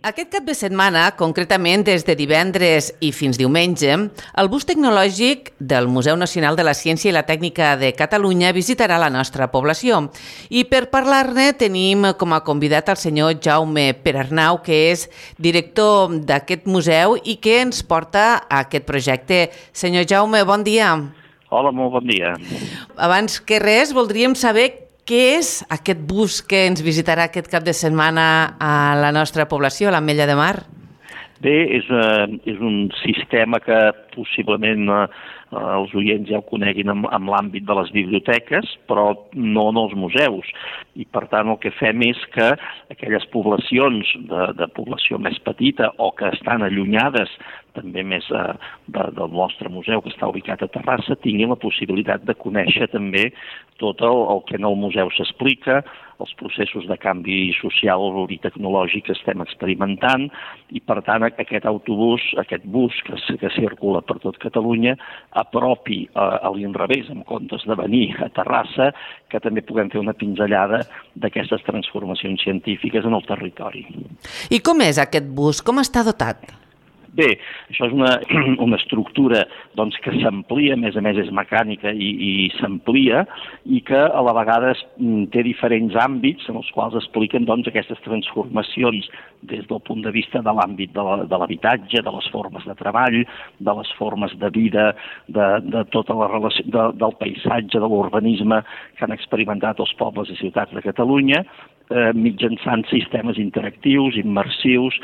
Aquest cap de setmana, concretament des de divendres i fins diumenge, el bus tecnològic del Museu Nacional de la Ciència i la Tècnica de Catalunya visitarà la nostra població. I per parlar-ne tenim com a convidat el senyor Jaume Perarnau, que és director d'aquest museu i que ens porta a aquest projecte. Senyor Jaume, bon dia. Hola, molt bon dia. Abans que res, voldríem saber què és aquest bus que ens visitarà aquest cap de setmana a la nostra població, a l'Ametlla de Mar? Bé, és un sistema que possiblement els oients ja ho coneguin en l'àmbit de les biblioteques, però no en els museus. I per tant el que fem és que aquelles poblacions de població més petita o que estan allunyades també més del nostre museu que està ubicat a Terrassa, tinguin la possibilitat de conèixer també tot el que en el museu s'explica, els processos de canvi social i tecnològic que estem experimentant, i per tant aquest autobús, aquest bus que circula per tot Catalunya, apropi a l'inrevés, en comptes de venir a Terrassa, que també puguem fer una pinzellada d'aquestes transformacions científiques en el territori. I com és aquest bus? Com està dotat? Bé, això és una estructura doncs, que s'amplia, a més és mecànica i s'amplia, i que a la vegada té diferents àmbits en els quals expliquen doncs, aquestes transformacions des del punt de vista de l'àmbit de l'habitatge, de les formes de treball, de les formes de vida, de tota la relació del paisatge, de l'urbanisme que han experimentat els pobles i ciutats de Catalunya, mitjançant sistemes interactius, immersius,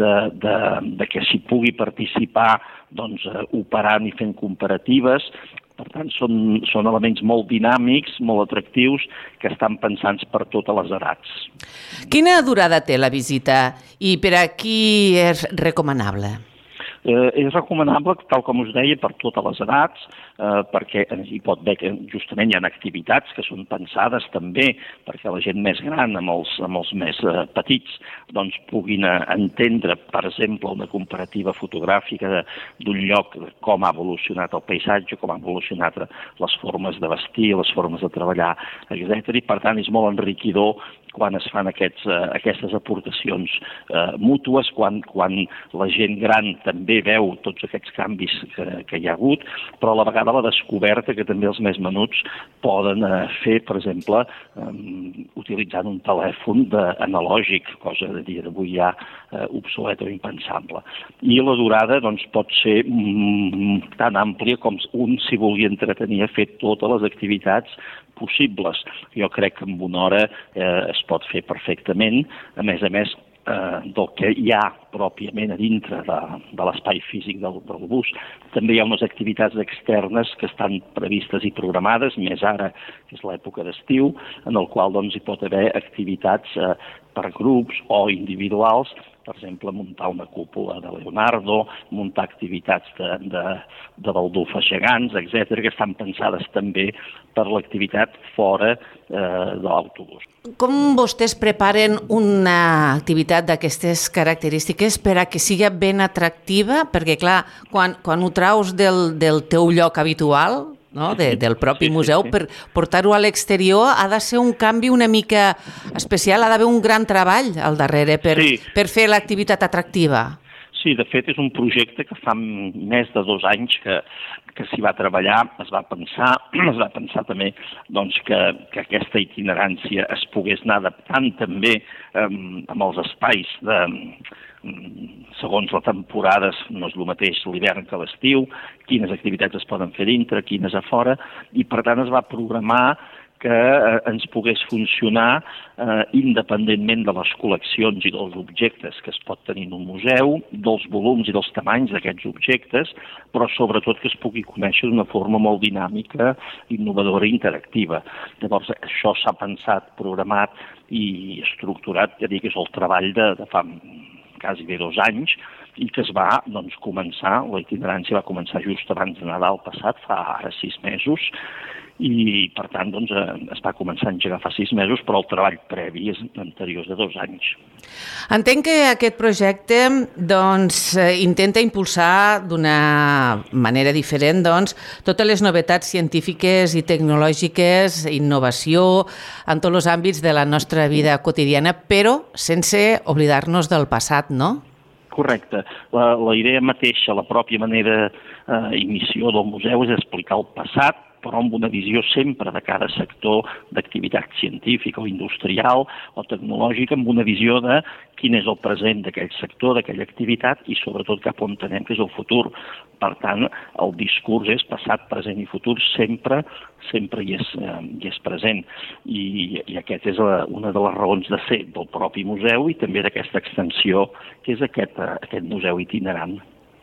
de que s'hi pugui participar doncs, operant i fent comparatives. Per tant, són elements molt dinàmics, molt atractius, que estan pensats per totes les edats. Quina durada té la visita i per a qui és recomanable? És recomanable, tal com us deia, per totes les edats, perquè hi pot haver que justament hi ha activitats que són pensades també perquè la gent més gran amb els més petits doncs puguin entendre, per exemple, una comparativa fotogràfica d'un lloc, com ha evolucionat el paisatge, com han evolucionat les formes de vestir, les formes de treballar, etc. I per tant és molt enriquidor quan es fan aquestes aportacions mútues, quan la gent gran també veu tots aquests canvis que hi ha hagut, però a la vegada la descoberta que també els més menuts poden fer, per exemple, utilitzant un telèfon analògic, cosa de dia d'avui ja obsoleta o impensable. I la durada doncs, pot ser tan àmplia com un s'hi vulgui entretenir a fer totes les activitats possibles. Jo crec que en una hora es pot fer perfectament, a més del que hi ha pròpiament a dintre de l'espai físic del bus. També hi ha unes activitats externes que estan previstes i programades, més ara, que és l'època d'estiu, en el qual doncs, hi pot haver activitats per grups o individuals, per exemple, muntar una cúpula de Leonardo, muntar activitats de baldufes gegants, etc., que estan pensades també per l'activitat fora de l'autobús. Com vostès preparen una activitat d'aquestes característiques per a que sigui ben atractiva? Perquè, clar, quan ho traus del teu lloc habitual, no? Del propi museu, per portar-ho a l'exterior ha de ser un canvi una mica especial, ha d'haver un gran treball al darrere per fer l'activitat atractiva. Sí, de fet és un projecte que fa més de 2 anys que s'hi va treballar, es va pensar també doncs, que aquesta itinerància es pogués anar adaptant també amb els espais segons la temporada, no és el mateix l'hivern que l'estiu, quines activitats es poden fer dintre, quines a fora, i per tant es va programar que ens pogués funcionar independentment de les col·leccions i dels objectes que es pot tenir en un museu, dels volums i dels tamanys d'aquests objectes, però sobretot que es pugui conèixer d'una forma molt dinàmica, innovadora i interactiva. Llavors, això s'ha pensat, programat i estructurat, ja dic, és el treball de fa quasi 2 anys, i que es va començar, la itinerància va començar just abans de Nadal passat, fa ara 6 mesos, i per tant doncs, es va començar a engegar fa 6 mesos, però el treball previ és anterior de 2 anys. Entenc que aquest projecte doncs, intenta impulsar d'una manera diferent totes les novetats científiques i tecnològiques, innovació en tots els àmbits de la nostra vida quotidiana, però sense oblidar-nos del passat, no? Correcte. La idea mateixa, la pròpia manera i missió del museu és explicar el passat, però amb una visió sempre de cada sector d'activitat científica o industrial o tecnològica, amb una visió de quin és el present d'aquell sector, d'aquella activitat i sobretot cap on anem, que és el futur. Per tant, el discurs és passat, present i futur, sempre hi és present. I aquesta és una de les raons de ser del propi museu i també d'aquesta extensió que és aquest museu itinerant.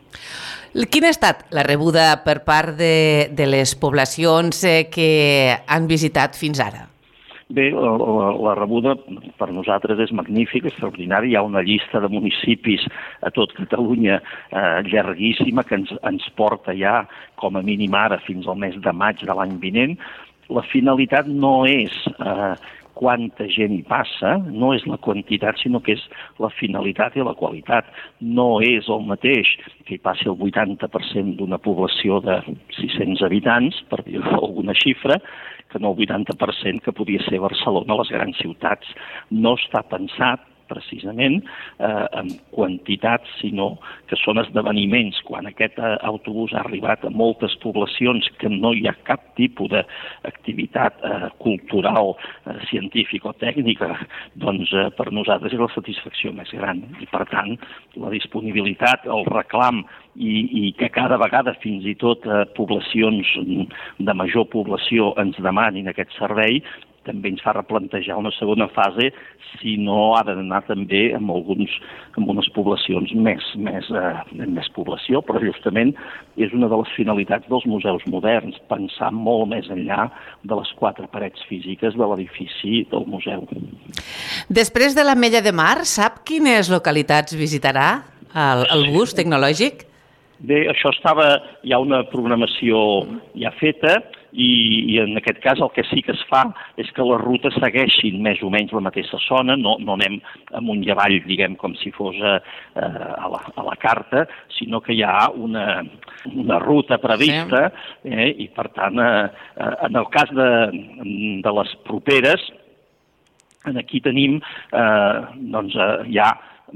Quina ha estat la rebuda per part de les poblacions que han visitat fins ara? Bé, la rebuda per nosaltres és magnífica, extraordinària. Hi ha una llista de municipis a tot Catalunya llarguíssima que ens porta ja, com a mínim ara, fins al mes de maig de l'any vinent. La finalitat no és quanta gent hi passa, no és la quantitat, sinó que és la finalitat i la qualitat. No és el mateix que hi passi el 80% d'una població de 600 habitants, per dir alguna xifra, que no el 80% que podia ser Barcelona, les grans ciutats. No està pensat precisament en quantitats, sinó que són esdeveniments. Quan aquest autobús ha arribat a moltes poblacions que no hi ha cap tipus d'activitat cultural, científica o tècnica, doncs per nosaltres és la satisfacció més gran. I per tant, la disponibilitat, el reclam i que cada vegada fins i tot poblacions de major població ens demanin aquest servei, també ens fa replantejar una segona fase si no ha d'anar també amb unes poblacions més població, però justament és una de les finalitats dels museus moderns, pensar molt més enllà de les 4 parets físiques de l'edifici del museu. Després de l'Ametlla de Mar, sap quines localitats visitarà el bus tecnològic? Bé, hi ha una programació ja feta, i en aquest cas el que sí que es fa és que les rutes segueixin més o menys la mateixa zona, no anem amunt i avall, diguem, com si fos a la carta, sinó que hi ha una ruta prevista, i per tant, en el cas de les properes, aquí tenim, doncs ja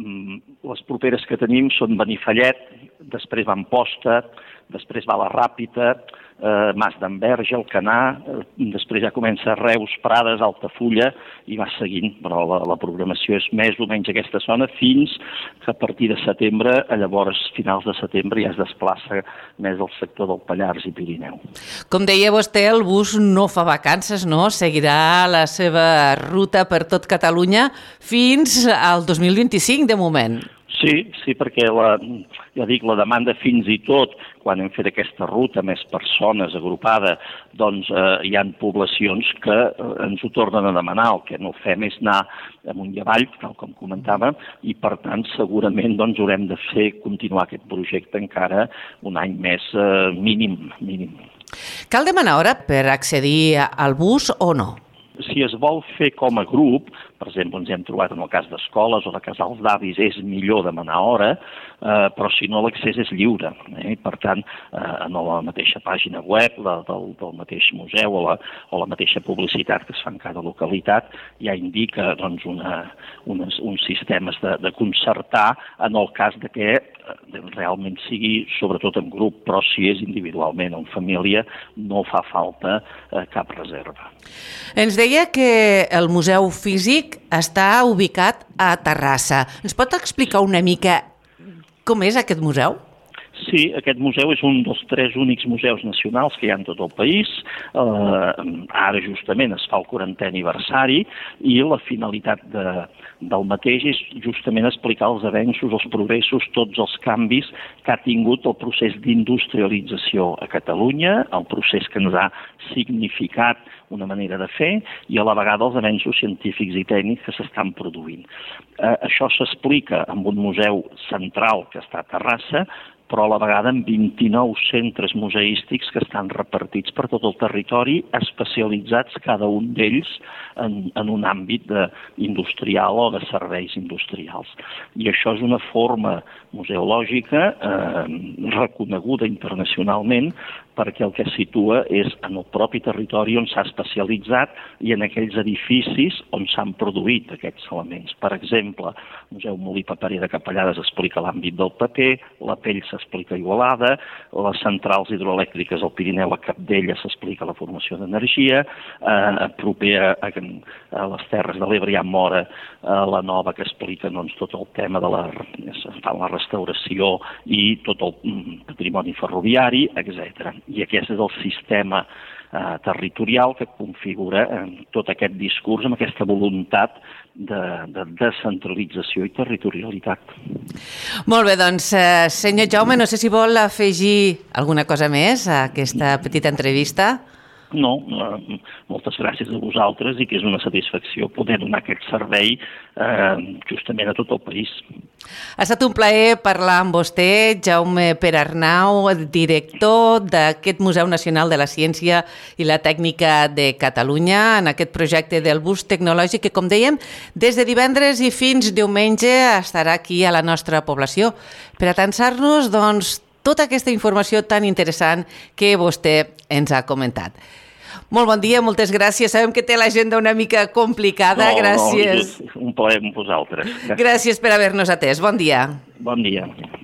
les properes que tenim són Benifallet, després va Amposta, després va la Ràpita, Mas d'Enverge, Alcanar, després ja comença Reus, Prades, Altafulla i va seguint, però la programació és més o menys aquesta zona fins que a partir de setembre, llavors finals de setembre ja es desplaça més al sector del Pallars i Pirineu. Com deia vostè, el bus no fa vacances, no? Seguirà la seva ruta per tot Catalunya fins al 2025 de moment. Sí, perquè la demanda fins i tot, quan hem fet aquesta ruta, més persones agrupada, doncs hi ha poblacions que ens ho tornen a demanar. El que no fem és anar amunt i avall, tal com comentava, i per tant segurament doncs haurem de continuar aquest projecte encara un any més mínim. Cal demanar hora per accedir al bus o no? Si es vol fer com a grup, per exemple, ens hem trobat en el cas d'escoles o de casals d'avis, és millor demanar hora, però si no l'accés és lliure. Per tant, en la mateixa pàgina web del mateix museu o la mateixa publicitat que es fa en cada localitat ja indica doncs, uns sistemes de concertar en el cas de que realment sigui sobretot en grup, però si és individualment o en família no fa falta cap reserva. Ens deia que el museu físic està ubicat a Terrassa. Ens pot explicar una mica com és aquest museu? Sí, aquest museu és un dels 3 únics museus nacionals que hi ha en tot el país. Ara justament es fa el 40è aniversari i la finalitat del mateix és justament explicar els avenços, els progressos, tots els canvis que ha tingut el procés d'industrialització a Catalunya, el procés que ens ha significat una manera de fer i a la vegada els avenços científics i tècnics que s'estan produint. Això s'explica amb un museu central que està a Terrassa, però a la vegada amb 29 centres museístics que estan repartits per tot el territori, especialitzats cada un d'ells en un àmbit industrial o de serveis industrials. I això és una forma museològica reconeguda internacionalment, perquè el que es situa és en el propi territori on s'ha especialitzat i en aquells edificis on s'han produït aquests elements. Per exemple, el Museu Molí Paperer de Capellades explica l'àmbit del paper, la pell s'explica a Igualada, les centrals hidroelèctriques al Pirineu a Capdella s'explica la formació d'energia, proper a les Terres de l'Ebre hi ha Móra, la Nova, que explica tot el tema de la restauració i tot el patrimoni ferroviari, etc. I aquest és el sistema territorial que configura tot aquest discurs amb aquesta voluntat de descentralització i territorialitat. Molt bé, doncs, senyor Jaume, no sé si vol afegir alguna cosa més a aquesta petita entrevista. No, moltes gràcies a vosaltres i que és una satisfacció poder donar aquest servei justament a tot el país. Ha estat un plaer parlar amb vostè, Jaume Perarnau, director d'aquest Museu Nacional de la Ciència i la Tècnica de Catalunya, en aquest projecte del bus tecnològic que, com dèiem, des de divendres i fins diumenge estarà aquí a la nostra població per atansar-nos, doncs, tota aquesta informació tan interessant que vostè ens ha comentat. Molt bon dia, moltes gràcies. Sabem que té l'agenda una mica complicada. Gràcies. No, un plaer amb vosaltres. Gràcies per haver-nos atès. Bon dia. Bon dia.